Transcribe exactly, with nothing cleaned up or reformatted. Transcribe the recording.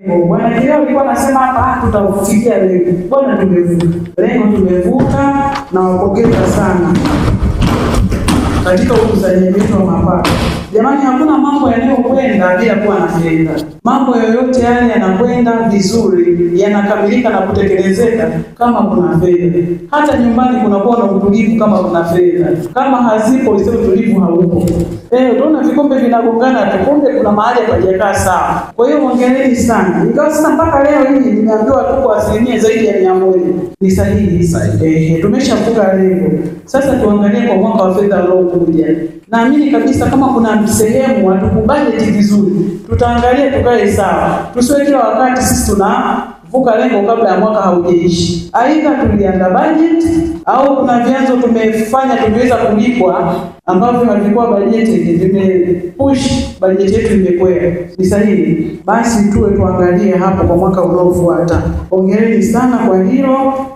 lengo. Bwana Kileo alikuwa anasema hapa tutafikia lengo. Bwana tumevuka. Lengo tumevuka na wapongeza sana katika ukusanyaji wetu wa mapato. Jamani, hakuna mambo yanayokwenda bila kuwa na fedha. Mambo yoyote yale yanakwenda vizuri, yanakamilika na kutekelezeka kama kuna fedha. Hata nyumbani kunakuwa na utulivu kama kuna fedha. Kama hazipo, iseme utulivu haupo. Eh, unaona vikombe vinagongana, tukombe kuna mahali hapajakaa sawa. Kwa hiyo hongereni sana. Ingawa sasa mpaka leo hii nimeambiwa tuko asilimia zaidi ya mia moja. Ni sahihi sahihi. Eh, tumeshavuka lengo. Sasa tuangalie kwa mwaka wa fedha unaokuja. Naamini kabisa kama kuna sehemu hatukubudget vizuri, tutaangalia tukae sawa. Tusiwe kila wakati sisi tunavuka lengo kabla ya mwaka haujaishi. Aidha tulianda budget au kuna vyanzo tumefanya tumeweza kulipwa ambavyo havikuwa budgeted, vimepush budget yetu imekwea. Ni sahihi. Basi tuwe tuangalie hapo kwa mwaka unaofuata. Hongereni sana kwa hilo.